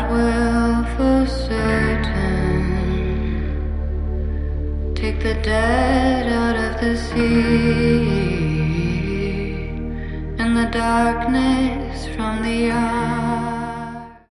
will for certain take the dead out of the sea and the darkness from the eye.